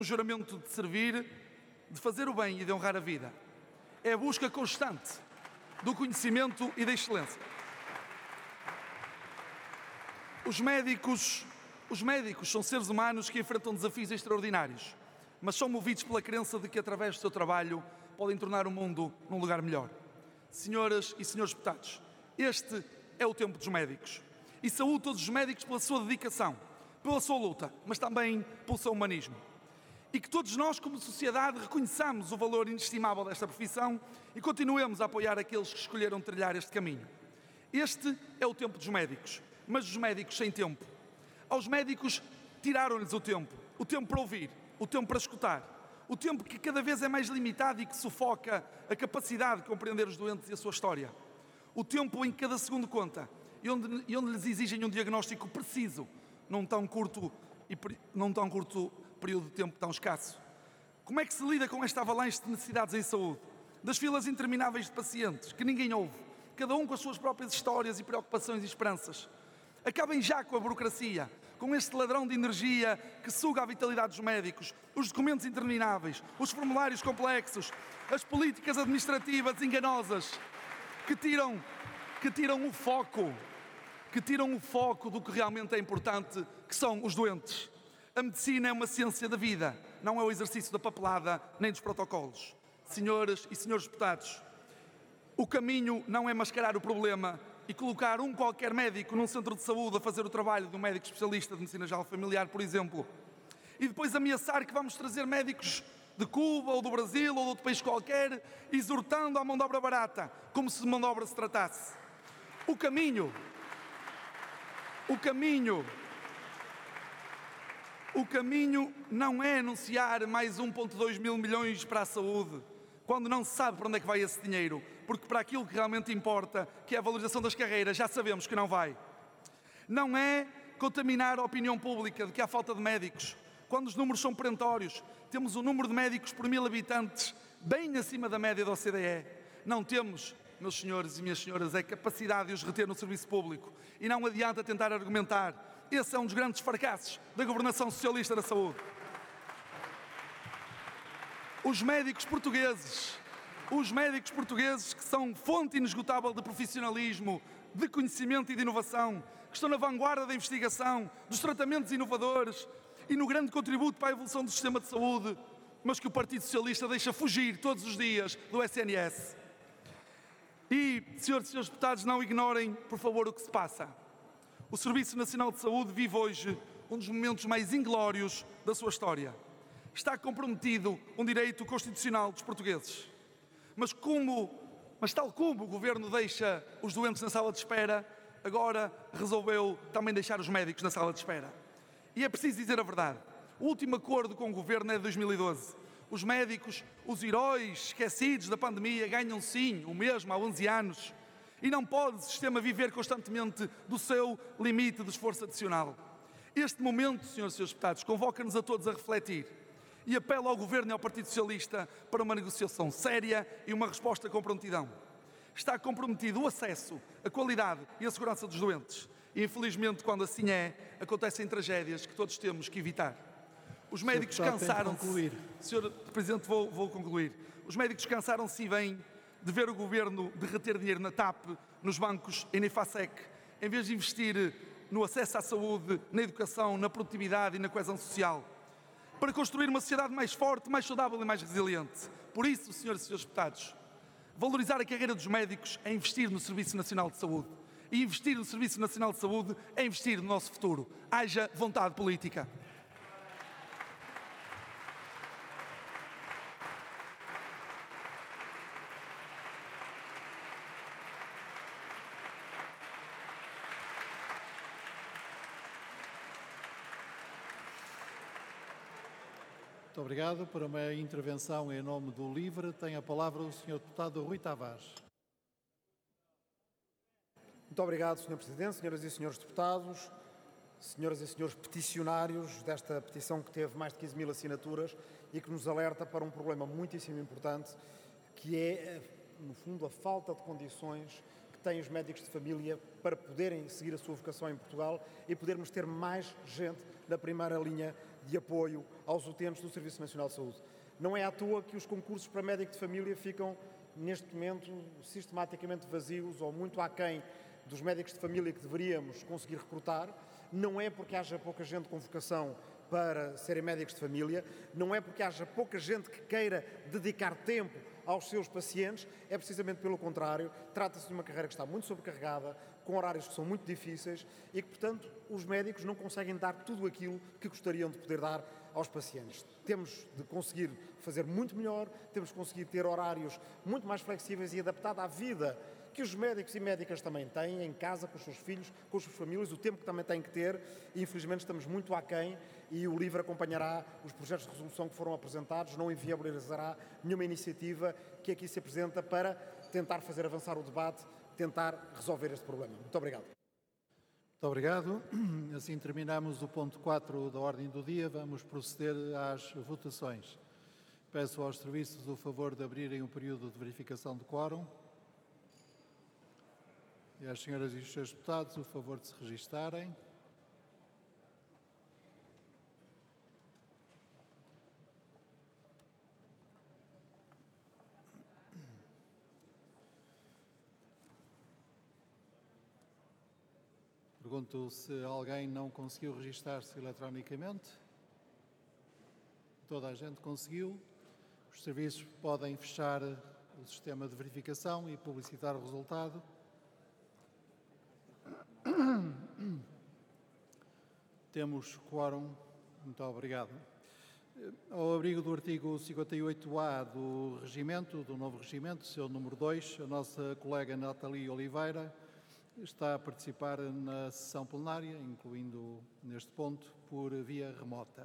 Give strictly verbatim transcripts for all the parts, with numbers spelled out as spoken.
O juramento de servir, de fazer o bem e de honrar a vida. É a busca constante do conhecimento e da excelência. Os médicos, os médicos são seres humanos que enfrentam desafios extraordinários, mas são movidos pela crença de que, através do seu trabalho, podem tornar o mundo num lugar melhor. Senhoras e senhores deputados, este é o tempo dos médicos. E saúdo todos os médicos pela sua dedicação, pela sua luta, mas também pelo seu humanismo. E que todos nós, como sociedade, reconheçamos o valor inestimável desta profissão e continuemos a apoiar aqueles que escolheram trilhar este caminho. Este é o tempo dos médicos, mas os médicos sem tempo. Aos médicos tiraram-lhes o tempo, o tempo para ouvir, o tempo para escutar, o tempo que cada vez é mais limitado e que sufoca a capacidade de compreender os doentes e a sua história. O tempo em que cada segundo conta e onde, e onde lhes exigem um diagnóstico preciso, num tão curto, e, num tão curto período de tempo tão escasso. Como é que se lida com esta avalanche de necessidades em saúde? Das filas intermináveis de pacientes, que ninguém ouve, cada um com as suas próprias histórias e preocupações e esperanças. Acabem já com a burocracia, com este ladrão de energia que suga a vitalidade dos médicos, os documentos intermináveis, os formulários complexos, as políticas administrativas enganosas que tiram, que tiram o foco, que tiram o foco do que realmente é importante, que são os doentes. A medicina é uma ciência da vida, não é o exercício da papelada nem dos protocolos. Senhoras e senhores deputados, o caminho não é mascarar o problema e colocar um qualquer médico num centro de saúde a fazer o trabalho de um médico especialista de medicina geral familiar, por exemplo, e depois ameaçar que vamos trazer médicos de Cuba ou do Brasil ou de outro país qualquer, exortando a mão de obra barata, como se de mão de obra se tratasse. O caminho, o caminho, o caminho não é anunciar mais um vírgula dois mil milhões para a saúde, quando não se sabe para onde é que vai esse dinheiro, porque para aquilo que realmente importa, que é a valorização das carreiras, já sabemos que não vai. Não é contaminar a opinião pública de que há falta de médicos, quando os números são perentórios. Temos o número de médicos por mil habitantes bem acima da média da O C D E. Não temos, meus senhores e minhas senhoras, a capacidade de os reter no serviço público. E não adianta tentar argumentar. Esse é um dos grandes fracassos da governação socialista da saúde. Os médicos portugueses, os médicos portugueses que são fonte inesgotável de profissionalismo, de conhecimento e de inovação, que estão na vanguarda da investigação, dos tratamentos inovadores e no grande contributo para a evolução do sistema de saúde, mas que o Partido Socialista deixa fugir todos os dias do S N S. E, senhoras e senhores deputados, não ignorem, por favor, o que se passa. O Serviço Nacional de Saúde vive hoje um dos momentos mais inglórios da sua história. Está comprometido um direito constitucional dos portugueses. Mas como, mas tal como o Governo deixa os doentes na sala de espera, agora resolveu também deixar os médicos na sala de espera. E é preciso dizer a verdade. O último acordo com o Governo é de dois mil e doze. Os médicos, os heróis esquecidos da pandemia, ganham sim o mesmo há onze anos. E não pode o sistema viver constantemente do seu limite de esforço adicional. Este momento, senhoras e senhores deputados, convoca-nos a todos a refletir e apela ao Governo e ao Partido Socialista para uma negociação séria e uma resposta com prontidão. Está comprometido o acesso, a qualidade e a segurança dos doentes. E, infelizmente, quando assim é, acontecem tragédias que todos temos que evitar. Os médicos cansaram-se... Senhor Presidente, vou, vou concluir. Os médicos cansaram-se e bem de ver o Governo derreter dinheiro na TAP, nos bancos e na IFASEC, em vez de investir no acesso à saúde, na educação, na produtividade e na coesão social, para construir uma sociedade mais forte, mais saudável e mais resiliente. Por isso, senhoras e senhores deputados, valorizar a carreira dos médicos é investir no Serviço Nacional de Saúde. E investir no Serviço Nacional de Saúde é investir no nosso futuro. Haja vontade política. Muito obrigado. Para uma intervenção em nome do LIVRE, tem a palavra o senhor deputado Rui Tavares. Muito obrigado, senhor Presidente, senhoras e senhores deputados, senhoras e senhores peticionários desta petição que teve mais de quinze mil assinaturas e que nos alerta para um problema muitíssimo importante, que é, no fundo, a falta de condições que têm os médicos de família para poderem seguir a sua vocação em Portugal e podermos ter mais gente na primeira linha de apoio aos utentes do Serviço Nacional de Saúde. Não é à toa que os concursos para médico de família ficam, neste momento, sistematicamente vazios ou muito aquém dos médicos de família que deveríamos conseguir recrutar. Não é porque haja pouca gente com vocação para serem médicos de família, não é porque haja pouca gente que queira dedicar tempo aos seus pacientes, é precisamente pelo contrário. Trata-se de uma carreira que está muito sobrecarregada, com horários que são muito difíceis e que, portanto, os médicos não conseguem dar tudo aquilo que gostariam de poder dar aos pacientes. Temos de conseguir fazer muito melhor, temos de conseguir ter horários muito mais flexíveis e adaptados à vida que os médicos e médicas também têm em casa, com os seus filhos, com as suas famílias, o tempo que também têm que ter, e infelizmente estamos muito aquém, e o LIVRE acompanhará os projetos de resolução que foram apresentados, não inviabilizará nenhuma iniciativa que aqui se apresenta para tentar fazer avançar o debate, tentar resolver este problema. Muito obrigado. Muito obrigado. Assim terminamos o ponto quatro da ordem do dia. Vamos proceder às votações. Peço aos serviços o favor de abrirem um período de verificação de quórum. E às senhoras e os senhores deputados o favor de se registarem. Pergunto se alguém não conseguiu registar-se eletronicamente. Toda a gente conseguiu. Os serviços podem fechar o sistema de verificação e publicitar o resultado. Temos quórum. Muito obrigado. Ao abrigo do artigo cinquenta e oito A do regimento, do novo regimento, seu número dois, a nossa colega Nathalie Oliveira está a participar na sessão plenária, incluindo neste ponto, por via remota.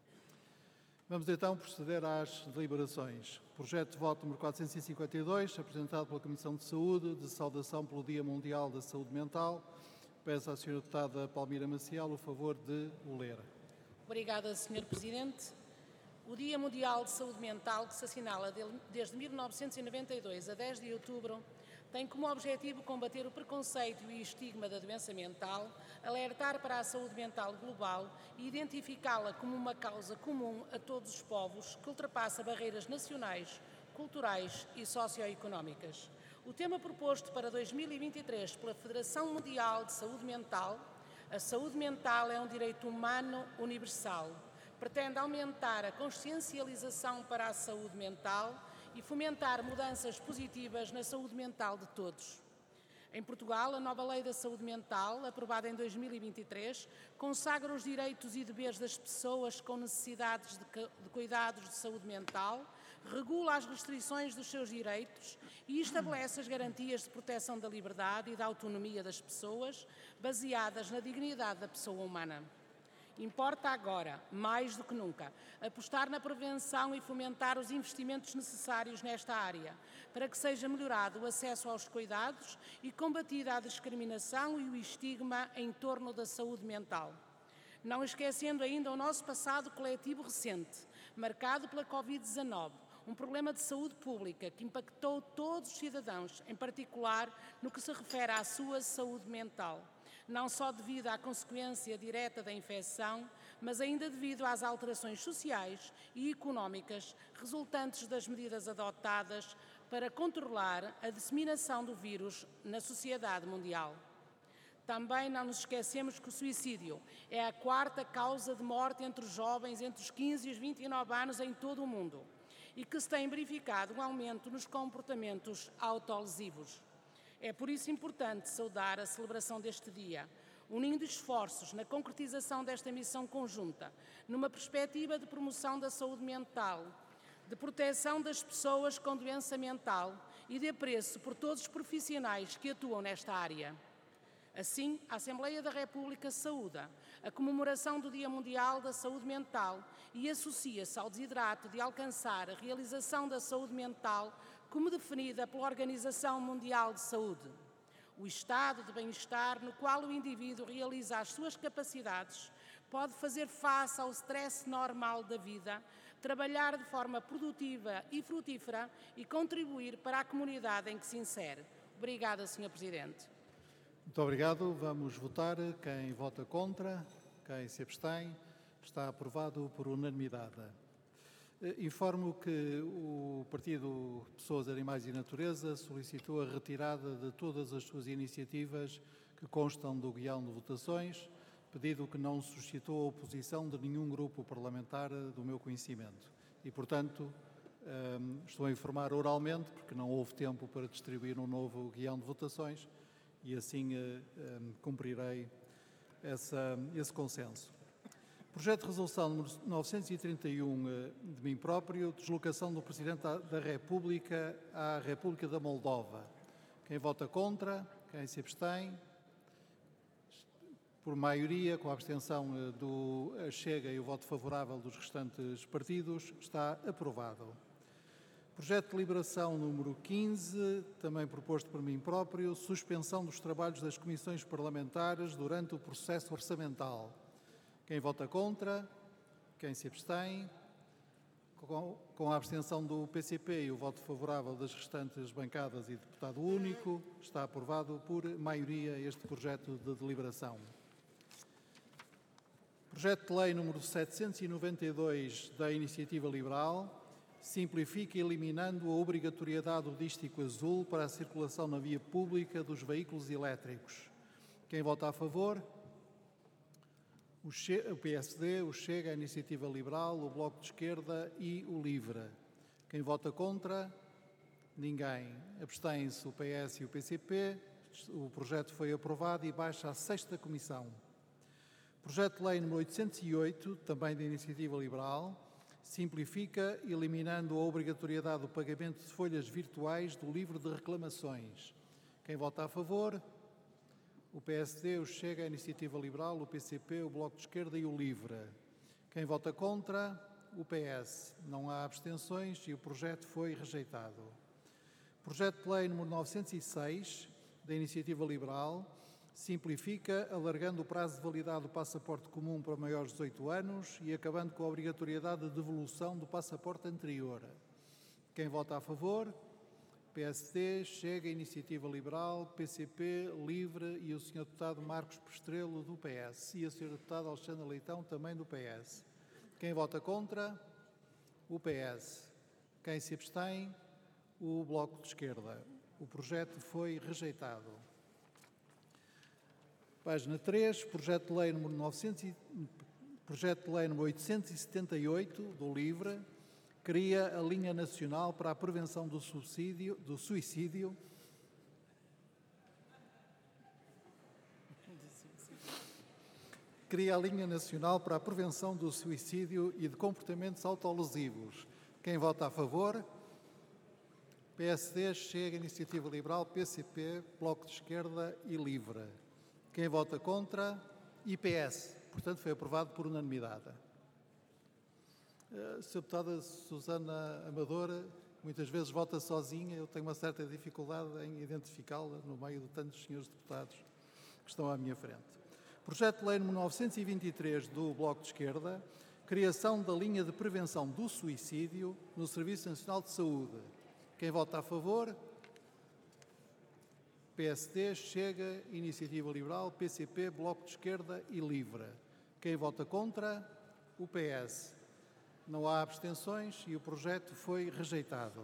Vamos então proceder às deliberações. Projeto de voto número quatrocentos e cinquenta e dois, apresentado pela Comissão de Saúde, de saudação pelo Dia Mundial da Saúde Mental. Peço à senhora deputada Palmira Maciel o favor de o ler. Obrigada, senhor Presidente. O Dia Mundial de Saúde Mental, que se assinala desde mil novecentos e noventa e dois a dez de outubro, tem como objetivo combater o preconceito e estigma da doença mental, alertar para a saúde mental global e identificá-la como uma causa comum a todos os povos que ultrapassa barreiras nacionais, culturais e socioeconómicas. O tema proposto para dois mil e vinte e três pela Federação Mundial de Saúde Mental, a saúde mental é um direito humano universal, pretende aumentar a consciencialização para a saúde mental e fomentar mudanças positivas na saúde mental de todos. Em Portugal, a nova Lei da Saúde Mental, aprovada em dois mil e vinte e três, consagra os direitos e deveres das pessoas com necessidades de, de cuidados de saúde mental, regula as restrições dos seus direitos e estabelece as garantias de proteção da liberdade e da autonomia das pessoas, baseadas na dignidade da pessoa humana. Importa agora, mais do que nunca, apostar na prevenção e fomentar os investimentos necessários nesta área, para que seja melhorado o acesso aos cuidados e combatida a discriminação e o estigma em torno da saúde mental. Não esquecendo ainda o nosso passado coletivo recente, marcado pela covid dezanove, um problema de saúde pública que impactou todos os cidadãos, em particular no que se refere à sua saúde mental. Não só devido à consequência direta da infecção, mas ainda devido às alterações sociais e económicas resultantes das medidas adotadas para controlar a disseminação do vírus na sociedade mundial. Também não nos esquecemos que o suicídio é a quarta causa de morte entre os jovens entre os quinze e os vinte e nove anos em todo o mundo e que se tem verificado um aumento nos comportamentos autolesivos. É por isso importante saudar a celebração deste dia, unindo esforços na concretização desta missão conjunta, numa perspectiva de promoção da saúde mental, de proteção das pessoas com doença mental e de apreço por todos os profissionais que atuam nesta área. Assim, a Assembleia da República saúda a comemoração do Dia Mundial da Saúde Mental e associa-se ao desidrato de alcançar a realização da saúde mental como definida pela Organização Mundial de Saúde. O estado de bem-estar no qual o indivíduo realiza as suas capacidades, pode fazer face ao stress normal da vida, trabalhar de forma produtiva e frutífera e contribuir para a comunidade em que se insere. Obrigada, senhor Presidente. Muito obrigado. Vamos votar. Quem vota contra? Quem se abstém? Está aprovado por unanimidade. Informo que o Partido Pessoas, Animais e Natureza solicitou a retirada de todas as suas iniciativas que constam do guião de votações, pedido que não suscitou a oposição de nenhum grupo parlamentar do meu conhecimento. E, portanto, estou a informar oralmente, porque não houve tempo para distribuir um novo guião de votações, e assim cumprirei essa, esse consenso. Projeto de resolução número novecentos e trinta e um de mim próprio, deslocação do Presidente da República à República da Moldova. Quem vota contra? Quem se abstém? Por maioria, com a abstenção do Chega e o voto favorável dos restantes partidos, está aprovado. Projeto de deliberação número quinze, também proposto por mim próprio, suspensão dos trabalhos das comissões parlamentares durante o processo orçamental. Quem vota contra? Quem se abstém? Com, com a abstenção do P C P e o voto favorável das restantes bancadas e deputado único, está aprovado por maioria este projeto de deliberação. Projeto de lei número setecentos e noventa e dois da Iniciativa Liberal simplifica eliminando a obrigatoriedade do dístico azul para a circulação na via pública dos veículos elétricos. Quem vota a favor? O, che o P S D, o Chega, a Iniciativa Liberal, o Bloco de Esquerda e o LIVRE. Quem vota contra? Ninguém. Abstém-se o P S e o P C P. O projeto foi aprovado e baixa à sexta comissão. Projeto de lei número oitocentos e oito, também da Iniciativa Liberal, simplifica eliminando a obrigatoriedade do pagamento de folhas virtuais do livro de reclamações. Quem vota a favor? O P S D, o Chega, a Iniciativa Liberal, o P C P, o Bloco de Esquerda e o LIVRE. Quem vota contra? O P S. Não há abstenções e o projeto foi rejeitado. Projeto de lei número novecentos e seis, da Iniciativa Liberal, simplifica alargando o prazo de validade do passaporte comum para maiores de dezoito anos e acabando com a obrigatoriedade de devolução do passaporte anterior. Quem vota a favor? P S D, Chega, Iniciativa Liberal, P C P, LIVRE e o senhor deputado Marcos Pestrelo, do P S. E o senhor deputado Alexandre Leitão, também do P S. Quem vota contra? O P S. Quem se abstém? O Bloco de Esquerda. O projeto foi rejeitado. Página três, projeto de lei número, novecentos e, projeto de lei número oitocentos e setenta e oito, do LIVRE, cria a linha nacional para a prevenção do suicídio, do suicídio cria a linha nacional para a prevenção do suicídio e de comportamentos autolesivos. Quem vota a favor? P S D, Chega, Iniciativa Liberal, P C P, Bloco de Esquerda e LIVRE. Quem vota contra? I P S. Portanto, foi aprovado por unanimidade. A senhora deputada Susana Amadora muitas vezes vota sozinha, eu tenho uma certa dificuldade em identificá-la no meio de tantos senhores deputados que estão à minha frente. Projeto de lei número novecentos e vinte e três do Bloco de Esquerda, criação da linha de prevenção do suicídio no Serviço Nacional de Saúde. Quem vota a favor? P S D, Chega, Iniciativa Liberal, P C P, Bloco de Esquerda e LIVRE. Quem vota contra? O P S. Não há abstenções e o projeto foi rejeitado.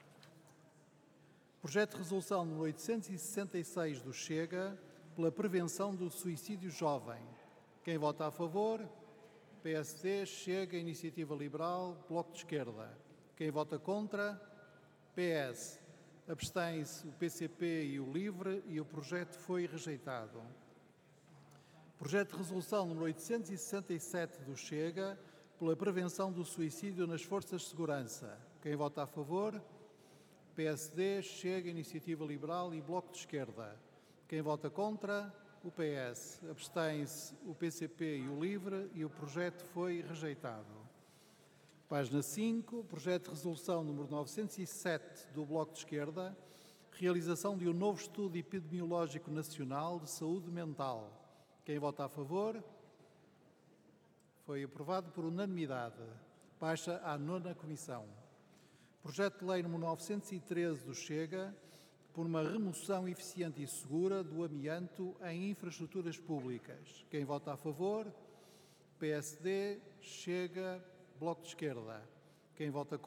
Projeto de resolução número oitocentos e sessenta e seis do Chega, pela prevenção do suicídio jovem. Quem vota a favor? P S D, Chega, Iniciativa Liberal, Bloco de Esquerda. Quem vota contra? P S. Abstém-se o P C P e o LIVRE e o projeto foi rejeitado. Projeto de resolução número oitocentos e sessenta e sete do Chega, pela prevenção do suicídio nas forças de segurança. Quem vota a favor? P S D, Chega, Iniciativa Liberal e Bloco de Esquerda. Quem vota contra? O P S. Abstém-se o P C P e o LIVRE e o projeto foi rejeitado. Página cinco, projeto de resolução número novecentos e sete do Bloco de Esquerda, realização de um novo estudo epidemiológico nacional de saúde mental. Quem vota a favor? Foi aprovado por unanimidade. Baixa à nona comissão. Projeto de lei número novecentos e treze do Chega, por uma remoção eficiente e segura do amianto em infraestruturas públicas. Quem vota a favor? P S D, Chega, Bloco de Esquerda. Quem vota contra?